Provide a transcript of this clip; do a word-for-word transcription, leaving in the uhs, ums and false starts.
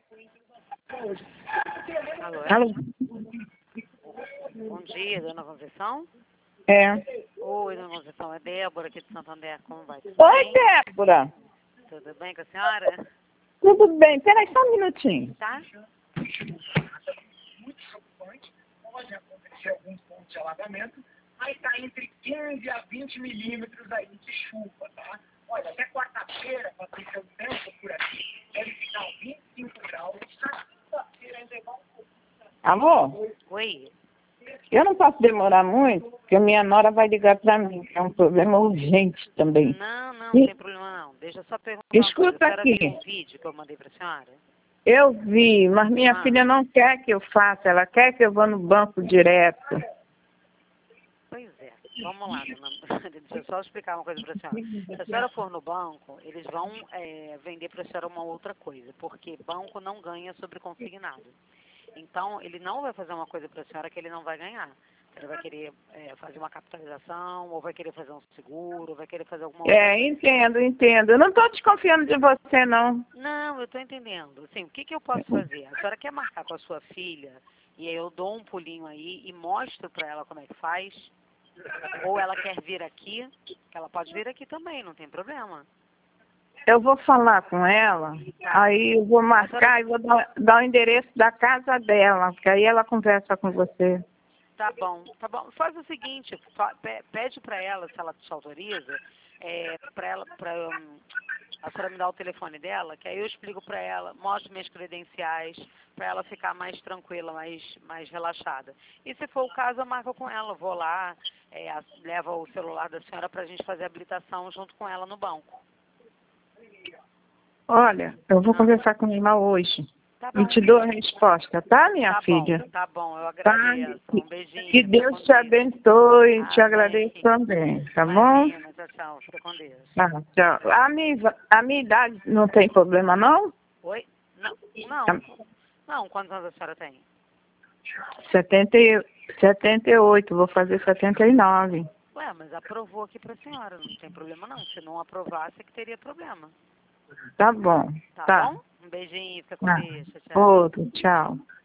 Alô? Alô? Bom dia, dona Conceição. É. Oi, dona Conceição, é Débora aqui de Santo André. Como vai? Tudo Oi, bem? Débora. Tudo bem com a senhora? Tudo bem? Peraí só um minutinho. Tá? Muito preocupante, pode acontecer alguns pontos de alagamento, aí está entre quinze a vinte milímetros aí de chuva, tá? Olha, até quarta-feira, para ter seu tempo por aqui, deve ficar vinte e cinco graus, quinta-feira ainda é bom. Alô? Oi. Eu não posso demorar muito, porque a minha nora vai ligar para mim, que é um problema urgente também. Não, não, não tem problema não. Deixa eu só perguntar uma coisa. A Escuta senhora aqui. viu o vídeo que eu mandei pra senhora? Eu vi, mas minha Ah. filha não quer que eu faça, ela quer que eu vá no banco direto. Pois é. Vamos lá, dona. Deixa eu só explicar uma coisa pra senhora. Se a senhora for no banco, eles vão é, vender pra senhora uma outra coisa, porque banco não ganha sobre consignado. Então, ele não vai fazer uma coisa para a senhora que ele não vai ganhar. Ele vai querer é, fazer uma capitalização, ou vai querer fazer um seguro, ou vai querer fazer alguma outra É, coisa. entendo, entendo. Eu não estou desconfiando de você, não. Não, eu estou entendendo. Assim, o que, que eu posso fazer? A senhora quer marcar com a sua filha, e aí eu dou um pulinho aí e mostro para ela como é que faz? Ou ela quer vir aqui, que ela pode vir aqui também, não tem problema. Eu vou falar com ela, Tá. aí eu vou marcar e vou dar, dar o endereço da casa dela, que aí ela conversa com você. Tá bom, tá bom. Faz o seguinte, fa- pe- pede para ela, se ela te autoriza, é, para ela, para a senhora me dar o telefone dela, que aí eu explico para ela, mostro minhas credenciais, para ela ficar mais tranquila, mais, mais relaxada. E se for o caso, eu marco com ela, vou lá, é, a- leva o celular da senhora para a gente fazer a habilitação junto com ela no banco. Olha, eu vou Ah, conversar com ela hoje tá e bom, te dou a resposta, tá, minha tá filha? bom, tá bom, eu Tá? agradeço. Um beijinho. Que Fica Deus com te Deus. abençoe, te Amém. agradeço também, tá bom? Imagina, tchau, tchau. Fica com Deus. Tá, tchau. A minha, a minha idade não tem problema, não? Oi? Não, não. Não, quantos anos a senhora tem? setenta e, setenta e oito, vou fazer setenta e nove. Ué, mas aprovou aqui pra senhora, não tem problema não. Se não aprovasse, é que teria problema. Tá bom, Tá, tá. bom? Um beijinho, fica com Tá. Deus, tchau, tchau. Outro, tchau.